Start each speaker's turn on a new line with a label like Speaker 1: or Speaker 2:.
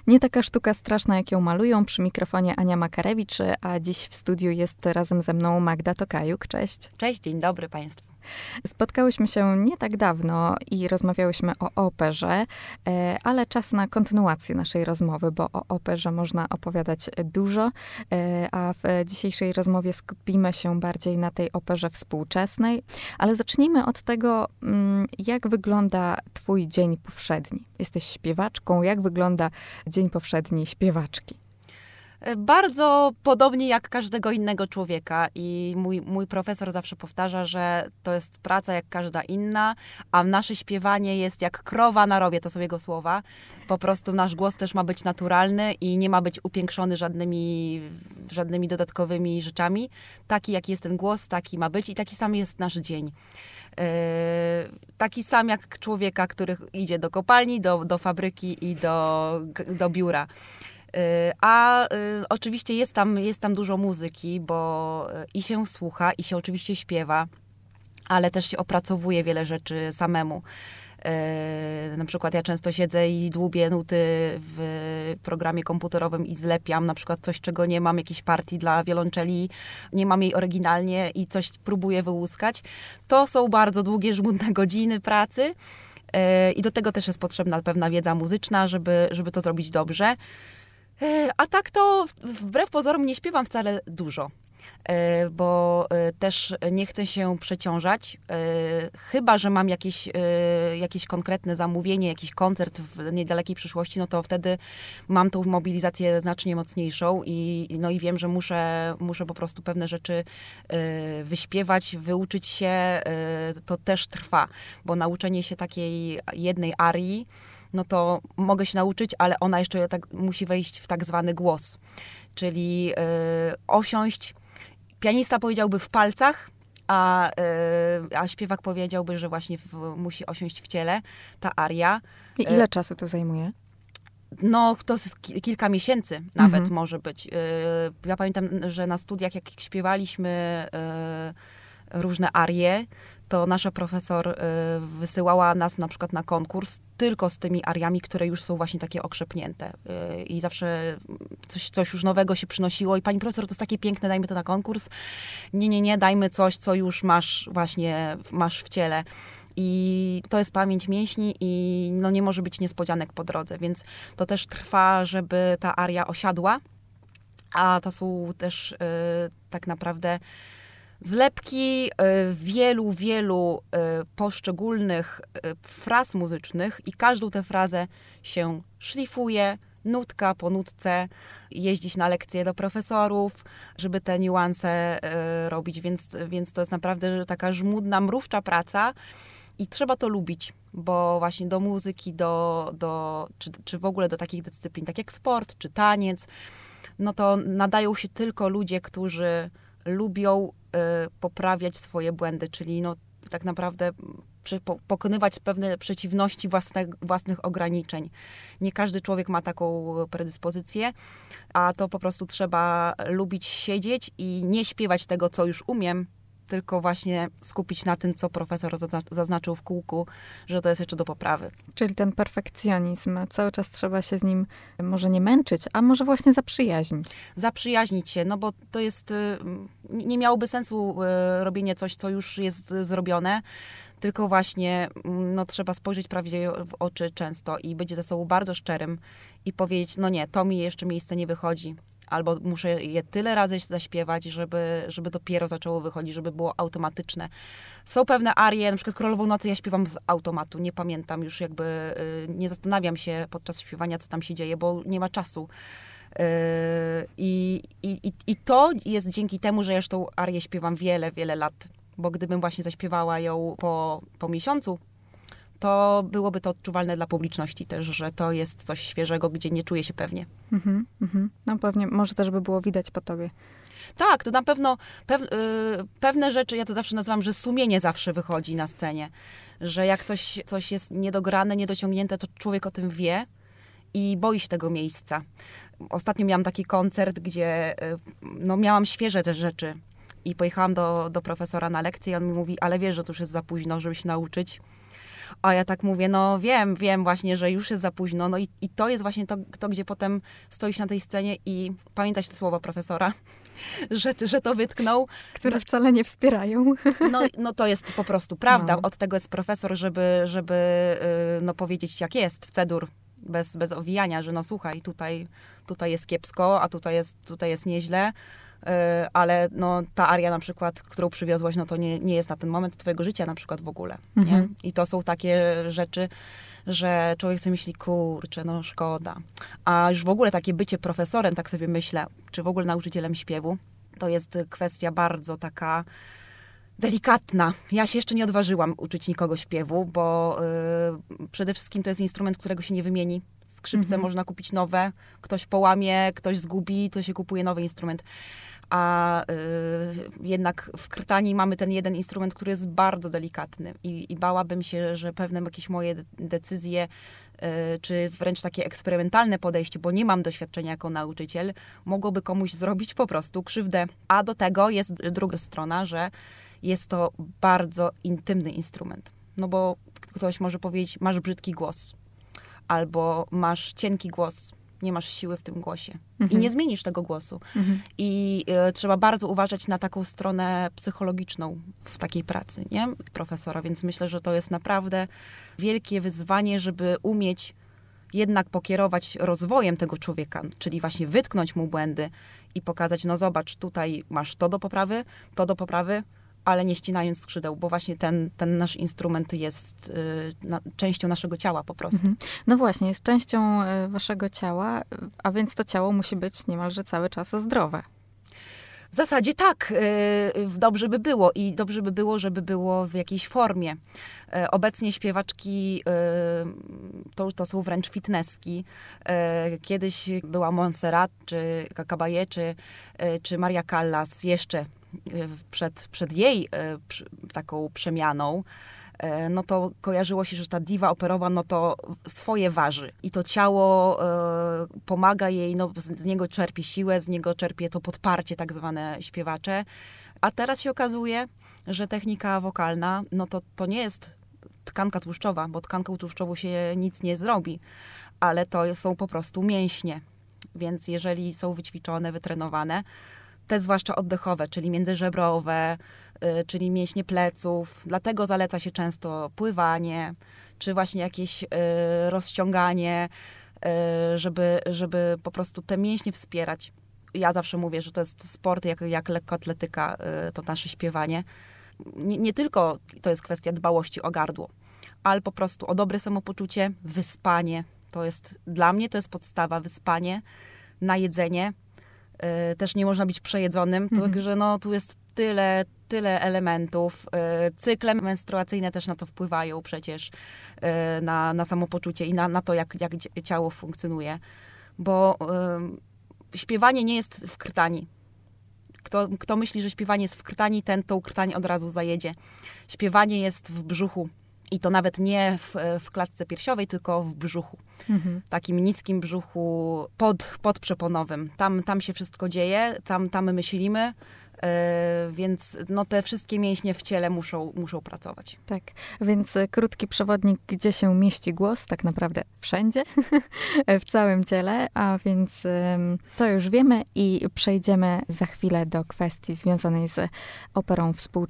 Speaker 1: Nie taka sztuka straszna, jak ją malują. Przy mikrofonie Ania Makarewicz, a dziś w studiu jest razem ze mną Magda Tokajuk. Cześć.
Speaker 2: Cześć, dzień dobry Państwu.
Speaker 1: Spotkałyśmy się nie tak dawno i rozmawiałyśmy o operze, ale czas na kontynuację naszej rozmowy, bo o operze można opowiadać dużo, a w dzisiejszej rozmowie skupimy się bardziej na tej operze współczesnej. Ale zacznijmy od tego, jak wygląda twój dzień powszedni. Jesteś śpiewaczką. Jak wygląda dzień powszedni śpiewaczki?
Speaker 2: Bardzo podobnie jak każdego innego człowieka i mój profesor zawsze powtarza, że to jest praca jak każda inna, a nasze śpiewanie jest jak krowa na rowie, to są jego słowa. Po prostu nasz głos też ma być naturalny i nie ma być upiększony żadnymi dodatkowymi rzeczami. Taki jaki jest ten głos, taki ma być i taki sam jest nasz dzień. Taki sam jak człowieka, który idzie do kopalni, do fabryki i do biura. Oczywiście jest tam dużo muzyki, bo i się słucha, i się oczywiście śpiewa, ale też się opracowuje wiele rzeczy samemu. Na przykład ja często siedzę i dłubię nuty w programie komputerowym i zlepiam na przykład coś, czego nie mam, jakiejś partii dla wiolonczeli, nie mam jej oryginalnie i coś próbuję wyłuskać. To są bardzo długie, żmudne godziny pracy i do tego też jest potrzebna pewna wiedza muzyczna, żeby to zrobić dobrze. A tak to wbrew pozorom nie śpiewam wcale dużo, bo też nie chcę się przeciążać. Chyba że mam jakieś konkretne zamówienie, jakiś koncert w niedalekiej przyszłości, no to wtedy mam tą mobilizację znacznie mocniejszą i wiem, że muszę po prostu pewne rzeczy wyśpiewać, wyuczyć się. To też trwa, bo nauczenie się takiej jednej arii, no to mogę się nauczyć, ale ona jeszcze tak musi wejść w tak zwany głos. Czyli osiąść, pianista powiedziałby w palcach, a śpiewak powiedziałby, że właśnie musi osiąść w ciele ta aria.
Speaker 1: I ile czasu to zajmuje?
Speaker 2: No, to jest kilka miesięcy nawet może być. Ja pamiętam, że na studiach, jak śpiewaliśmy różne arie, to nasza profesor wysyłała nas na przykład na konkurs tylko z tymi ariami, które już są właśnie takie okrzepnięte. I zawsze coś już nowego się przynosiło i pani profesor, to jest takie piękne, dajmy to na konkurs. Nie, dajmy coś, co już masz w ciele. I to jest pamięć mięśni i nie może być niespodzianek po drodze, więc to też trwa, żeby ta aria osiadła. A to są też tak naprawdę zlepki wielu poszczególnych fraz muzycznych i każdą tę frazę się szlifuje, nutka po nutce, jeździć na lekcje do profesorów, żeby te niuanse robić, więc to jest naprawdę taka żmudna, mrówcza praca i trzeba to lubić, bo właśnie do muzyki, czy w ogóle do takich dyscyplin, tak jak sport, czy taniec, no to nadają się tylko ludzie, którzy lubią poprawiać swoje błędy, czyli tak naprawdę pokonywać pewne przeciwności własnych ograniczeń. Nie każdy człowiek ma taką predyspozycję, a to po prostu trzeba lubić siedzieć i nie śpiewać tego, co już umiem, tylko właśnie skupić na tym, co profesor zaznaczył w kółku, że to jest jeszcze do poprawy.
Speaker 1: Czyli ten perfekcjonizm, cały czas trzeba się z nim może nie męczyć, a może właśnie zaprzyjaźnić.
Speaker 2: Zaprzyjaźnić się, bo to jest, nie miałoby sensu robienie coś, co już jest zrobione, tylko właśnie trzeba spojrzeć prawdzie w oczy często i być ze sobą bardzo szczerym i powiedzieć, nie, to mi jeszcze miejsce nie wychodzi. Albo muszę je tyle razy zaśpiewać, żeby dopiero zaczęło wychodzić, żeby było automatyczne. Są pewne arie, na przykład Królową Nocy ja śpiewam z automatu, nie pamiętam już nie zastanawiam się podczas śpiewania, co tam się dzieje, bo nie ma czasu. I to jest dzięki temu, że ja już tą arię śpiewam wiele lat, bo gdybym właśnie zaśpiewała ją po miesiącu, to byłoby to odczuwalne dla publiczności też, że to jest coś świeżego, gdzie nie czuję się pewnie.
Speaker 1: No pewnie, może też by było widać po tobie.
Speaker 2: Tak, to na pewno pewne rzeczy, ja to zawsze nazywam, że sumienie zawsze wychodzi na scenie. Że jak coś jest niedograne, niedociągnięte, to człowiek o tym wie i boi się tego miejsca. Ostatnio miałam taki koncert, gdzie miałam świeże te rzeczy i pojechałam do profesora na lekcję i on mi mówi, ale wiesz, że to już jest za późno, żeby się nauczyć. A ja tak mówię, no wiem właśnie, że już jest za późno. No i to jest właśnie to, gdzie potem stoisz na tej scenie i pamiętasz te słowa profesora, że to wytknął.
Speaker 1: Które wcale nie wspierają.
Speaker 2: No to jest po prostu prawda.
Speaker 1: No.
Speaker 2: Od tego jest profesor, żeby no powiedzieć jak jest w C-dur, bez owijania, że no słuchaj, tutaj jest kiepsko, a tutaj jest nieźle. Ale no, ta aria na przykład, którą przywiozłaś, no to nie jest na ten moment twojego życia na przykład w ogóle. Nie? I to są takie rzeczy, że człowiek sobie myśli, kurczę, no szkoda. A już w ogóle takie bycie profesorem, tak sobie myślę, czy w ogóle nauczycielem śpiewu, to jest kwestia bardzo taka delikatna. Ja się jeszcze nie odważyłam uczyć nikogo śpiewu, bo przede wszystkim to jest instrument, którego się nie wymieni. Skrzypce można kupić nowe, ktoś połamie, ktoś zgubi, to się kupuje nowy instrument. A jednak w krtani mamy ten jeden instrument, który jest bardzo delikatny i bałabym się, że pewne jakieś moje decyzje, czy wręcz takie eksperymentalne podejście, bo nie mam doświadczenia jako nauczyciel, mogłoby komuś zrobić po prostu krzywdę. A do tego jest druga strona, że jest to bardzo intymny instrument. No bo ktoś może powiedzieć, masz brzydki głos, albo masz cienki głos, nie masz siły w tym głosie. I nie zmienisz tego głosu. I trzeba bardzo uważać na taką stronę psychologiczną w takiej pracy, nie? Profesora. Więc myślę, że to jest naprawdę wielkie wyzwanie, żeby umieć jednak pokierować rozwojem tego człowieka, czyli właśnie wytknąć mu błędy i pokazać, no zobacz, tutaj masz to do poprawy, ale nie ścinając skrzydeł, bo właśnie ten nasz instrument jest częścią naszego ciała po prostu.
Speaker 1: No właśnie, jest częścią waszego ciała, a więc to ciało musi być niemalże cały czas zdrowe.
Speaker 2: W zasadzie tak, dobrze by było i dobrze by było, żeby było w jakiejś formie. Obecnie śpiewaczki to są wręcz fitnesski. Kiedyś była Montserrat, czy Kakabaye, czy Maria Callas jeszcze przed jej taką przemianą, no to kojarzyło się, że ta diwa operowa, no to swoje waży. I to ciało pomaga jej, no z niego czerpie siłę, z niego czerpie to podparcie tak zwane śpiewacze. A teraz się okazuje, że technika wokalna, no to nie jest tkanka tłuszczowa, bo tkanką tłuszczową się nic nie zrobi, ale to są po prostu mięśnie. Więc jeżeli są wyćwiczone, wytrenowane, te zwłaszcza oddechowe, czyli międzyżebrowe, czyli mięśnie pleców. Dlatego zaleca się często pływanie, czy właśnie jakieś rozciąganie, żeby po prostu te mięśnie wspierać. Ja zawsze mówię, że to jest sport jak lekkoatletyka, to nasze śpiewanie. Nie tylko to jest kwestia dbałości o gardło, ale po prostu o dobre samopoczucie, wyspanie. Dla mnie to jest podstawa, wyspanie, najedzenie. Też nie można być przejedzonym, także no, tu jest tyle elementów. Cykle menstruacyjne też na to wpływają przecież, na samopoczucie i na to, jak ciało funkcjonuje. Bo śpiewanie nie jest w krtani. Kto myśli, że śpiewanie jest w krtani, ten tą krtań od razu zajedzie. Śpiewanie jest w brzuchu. I to nawet nie w klatce piersiowej, tylko w brzuchu. Takim niskim brzuchu podprzeponowym. Tam się wszystko dzieje, tam myślimy, więc no te wszystkie mięśnie w ciele muszą pracować.
Speaker 1: Tak, więc krótki przewodnik, gdzie się mieści głos, tak naprawdę wszędzie, w całym ciele, a więc to już wiemy i przejdziemy za chwilę do kwestii związanej z operą współczesną.